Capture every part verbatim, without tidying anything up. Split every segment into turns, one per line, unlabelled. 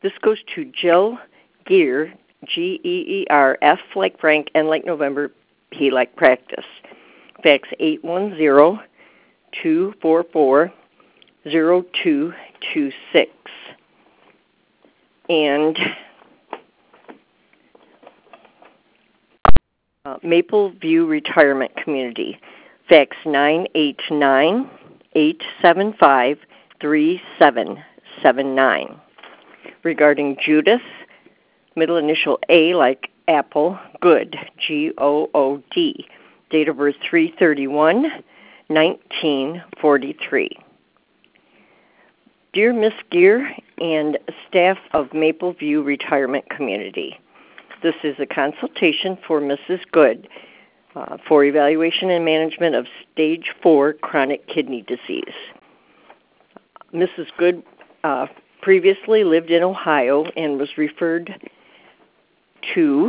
This goes to Jill Geer, G E E R, F like Frank, N like November, P like practice. Fax eight one zero, two four four, zero two two six. And uh, Maple View Retirement Community. Fax nine eight nine, eight seven five, three seven seven nine. Regarding Judith, middle initial A like Apple, Good, G O O D. Date of birth three thirty-one, nineteen forty-three. Dear Miss Geer and staff of Maple View Retirement Community, this is a consultation for Missus Good uh, for evaluation and management of stage four chronic kidney disease. Missus Good uh, previously lived in Ohio and was referred to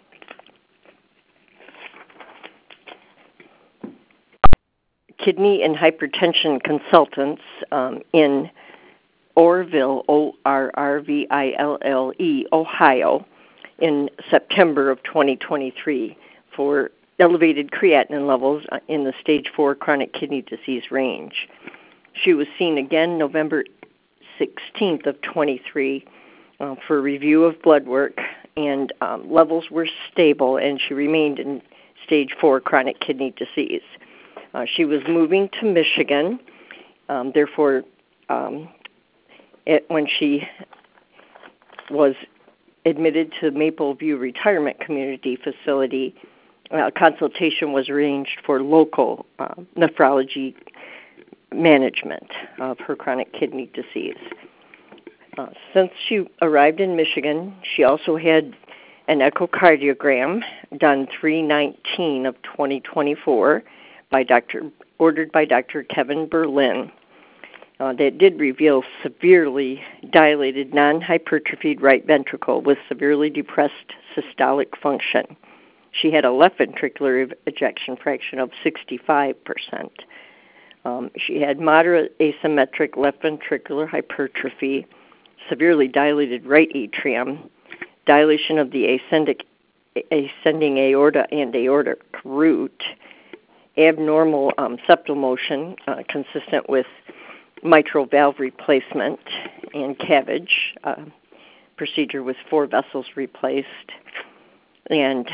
kidney and hypertension consultants um, in Orrville, O R R V I L L E, Ohio, in September of twenty twenty-three for elevated creatinine levels in the stage four chronic kidney disease range. She was seen again November sixteenth of twenty-three uh, for review of blood work, and um, levels were stable, and she remained in stage four chronic kidney disease. Uh, she was moving to Michigan, um, therefore, um, it, when she was admitted to Maple View Retirement Community Facility, a consultation was arranged for local uh, nephrology management of her chronic kidney disease. Uh, since she arrived in Michigan, she also had an echocardiogram done three nineteen of twenty twenty-four by Doctor ordered by Doctor Kevin Berlin. Uh, that did reveal severely dilated, non-hypertrophied right ventricle with severely depressed systolic function. She had a left ventricular ejection fraction of sixty-five percent. Um, she had moderate asymmetric left ventricular hypertrophy, severely dilated right atrium, dilation of the ascending, ascending aorta and aortic root, abnormal um, septal motion uh, consistent with mitral valve replacement and CABG. Uh, procedure with four vessels replaced, and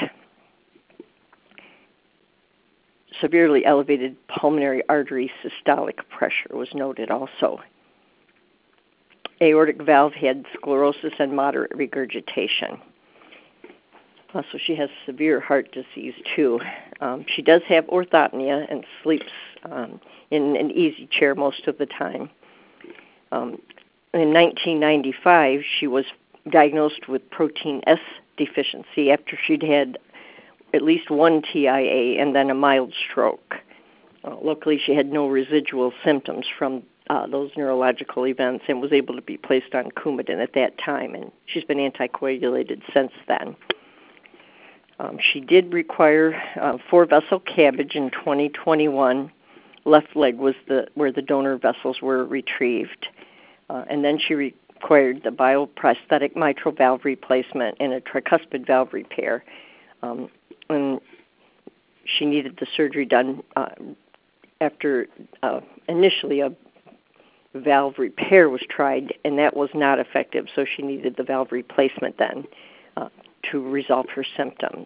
severely elevated pulmonary artery systolic pressure was noted also. Aortic valve had sclerosis and moderate regurgitation. Uh, so she has severe heart disease too. Um, she does have orthopnea and sleeps um, in an easy chair most of the time. Um, in nineteen ninety-five, she was diagnosed with protein S deficiency after she'd had at least one T I A and then a mild stroke. Uh, luckily, she had no residual symptoms from uh, those neurological events and was able to be placed on Coumadin at that time, and she's been anticoagulated since then. Um, she did require uh, four-vessel CABG in twenty twenty-one. Left leg was the where the donor vessels were retrieved. Uh, and then she required the bioprosthetic mitral valve replacement and a tricuspid valve repair. Um, and she needed the surgery done uh, after uh, initially a valve repair was tried, and that was not effective, so she needed the valve replacement then uh, to resolve her symptoms.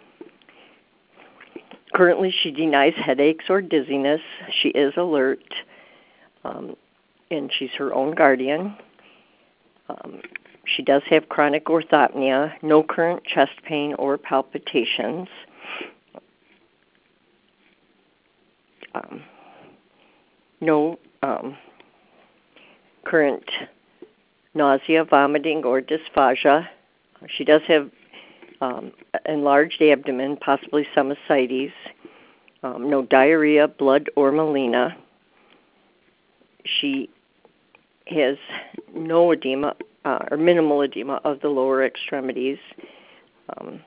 Currently, she denies headaches or dizziness. She is alert, um, and she's her own guardian. Um, she does have chronic orthopnea, no current chest pain or palpitations. Um, no um, current nausea, vomiting, or dysphagia. She does have um, enlarged abdomen, possibly some ascites. Um, no diarrhea, blood, or melena. She has no edema uh, or minimal edema of the lower extremities. Um,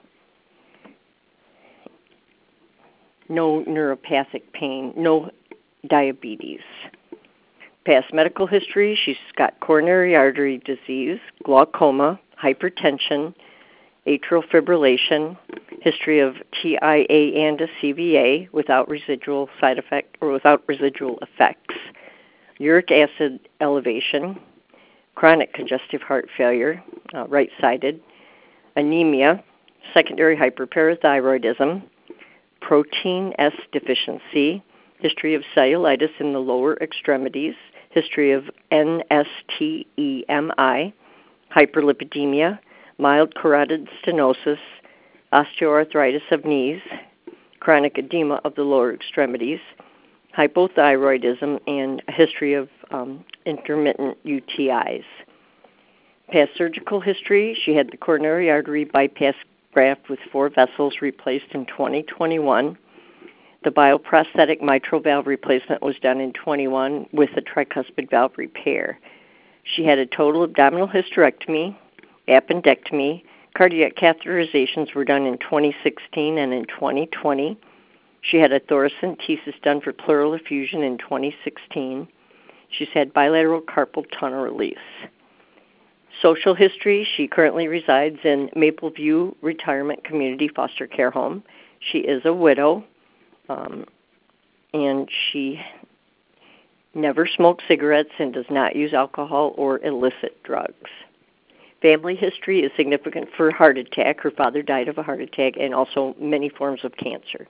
no neuropathic pain, no diabetes. Past medical history, she's got coronary artery disease, glaucoma, hypertension, atrial fibrillation, history of T I A and a C V A without residual side effect or without residual effects, uric acid elevation, chronic congestive heart failure, uh, right-sided, anemia, secondary hyperparathyroidism, protein S deficiency, history of cellulitis in the lower extremities, history of N S T E M I, hyperlipidemia, mild carotid stenosis, osteoarthritis of knees, chronic edema of the lower extremities, hypothyroidism, and a history of um, intermittent U T Is. Past surgical history, she had the coronary artery bypass graft with four vessels replaced in twenty twenty-one. The bioprosthetic mitral valve replacement was done in twenty-one with a tricuspid valve repair. She had a total abdominal hysterectomy, appendectomy, cardiac catheterizations were done in twenty sixteen and in twenty twenty. She had a thoracentesis done for pleural effusion in twenty sixteen. She's had bilateral carpal tunnel release. Social history, she currently resides in Mapleview Retirement Community Foster Care Home. She is a widow, um, and she never smokes cigarettes and does not use alcohol or illicit drugs. Family history is significant for heart attack. Her father died of a heart attack and also many forms of cancer.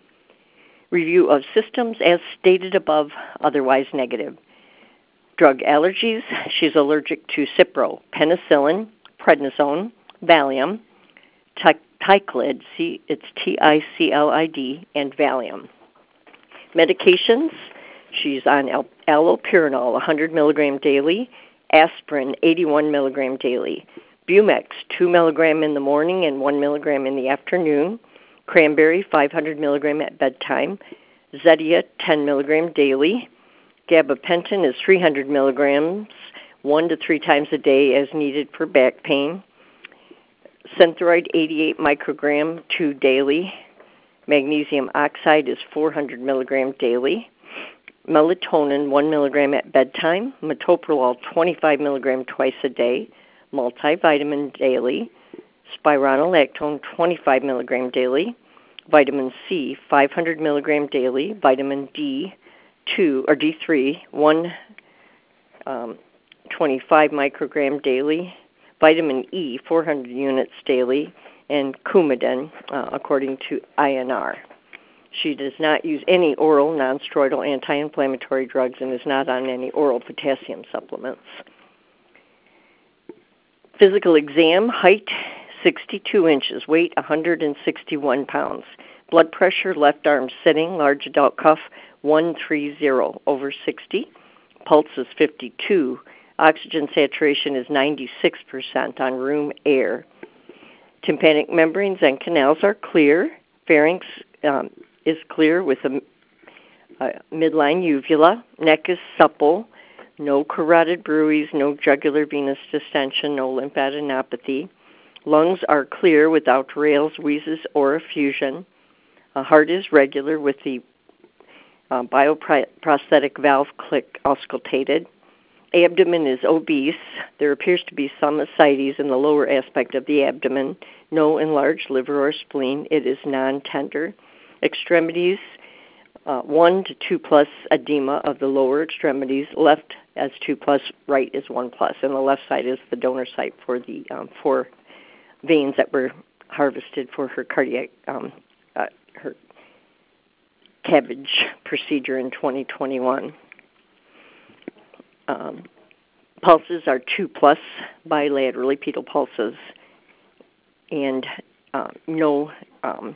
Review of systems as stated above, otherwise negative. Drug allergies, she's allergic to Cipro, penicillin, prednisone, Valium, Ticlid, C, it's T I C L I D, and Valium. Medications, she's on allopurinol, one hundred milligram daily, aspirin, eighty-one milligram daily, Bumex, two milligram in the morning and one milligram in the afternoon, cranberry, five hundred milligram at bedtime, Zetia, ten milligram daily, gabapentin is three hundred milligrams, one to three times a day as needed for back pain, Synthroid, eighty-eight microgram, two daily, magnesium oxide is four hundred milligram daily, melatonin, one milligram at bedtime, metoprolol, twenty-five milligram twice a day, multivitamin daily, spironolactone, twenty-five milligram daily, vitamin C, five hundred milligram daily, vitamin D, two or D three, one um, twenty-five microgram daily, vitamin E, four hundred units daily, and Coumadin, uh, according to I N R. She does not use any oral nonsteroidal anti-inflammatory drugs and is not on any oral potassium supplements. Physical exam, height sixty-two inches, weight one hundred sixty-one pounds. Blood pressure, left arm sitting, large adult cuff one thirty over sixty. Pulse is fifty-two. Oxygen saturation is ninety-six percent on room air. Tympanic membranes and canals are clear. Pharynx um, is clear with a, a midline uvula. Neck is supple. No carotid bruits, no jugular venous distension, no lymphadenopathy. Lungs are clear without rales, wheezes, or effusion. A heart is regular with the uh, bioprosthetic valve click auscultated. Abdomen is obese. There appears to be some ascites in the lower aspect of the abdomen. No enlarged liver or spleen. It is non-tender. Extremities, uh, one to two plus edema of the lower extremities. Left as two plus, right is one plus. And the left side is the donor site for the um, four veins that were harvested for her cardiac, um, uh, her cabbage procedure in twenty twenty-one. Um, pulses are two plus bilaterally, pedal pulses, and uh, no um,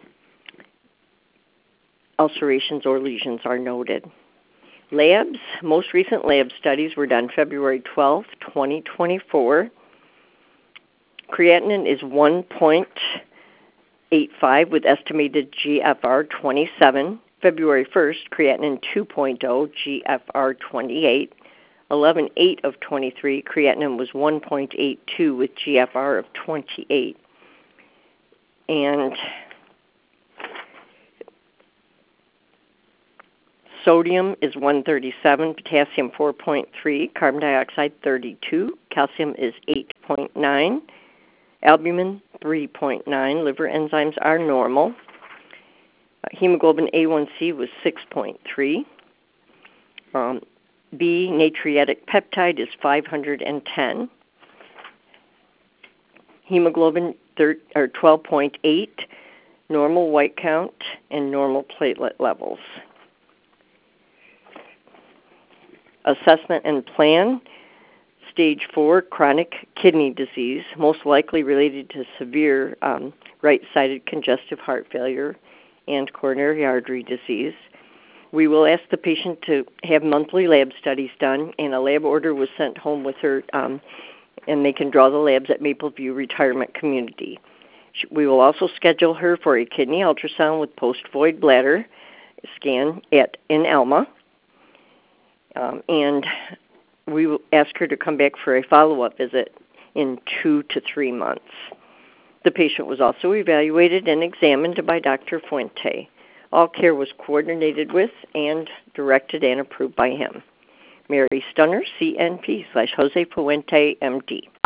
ulcerations or lesions are noted. Labs, most recent lab studies were done February twelfth, twenty twenty-four. Creatinine is one point eight five with estimated G F R twenty-seven. February first, creatinine two point oh, G F R twenty-eight. eleven eight of twenty-three, creatinine was one point eight two with G F R of twenty-eight. And Sodium is one thirty-seven, potassium four point three, carbon dioxide thirty-two, calcium is eight point nine, albumin three point nine, liver enzymes are normal. Uh, hemoglobin A one C was six point three. Um, B, natriuretic peptide is five hundred ten. Hemoglobin thir- or twelve point eight, normal white count, and normal platelet levels. Assessment and plan. Stage four, chronic kidney disease, most likely related to severe um, right-sided congestive heart failure and coronary artery disease. We will ask the patient to have monthly lab studies done, and a lab order was sent home with her, um, and they can draw the labs at Mapleview Retirement Community. We will also schedule her for a kidney ultrasound with post-void bladder scan at in Alma. Um, and we will ask her to come back for a follow-up visit in two to three months. The patient was also evaluated and examined by Doctor Fuente. All care was coordinated with and directed and approved by him. Mary Stunner, C N P slash Jose Fuente, M D.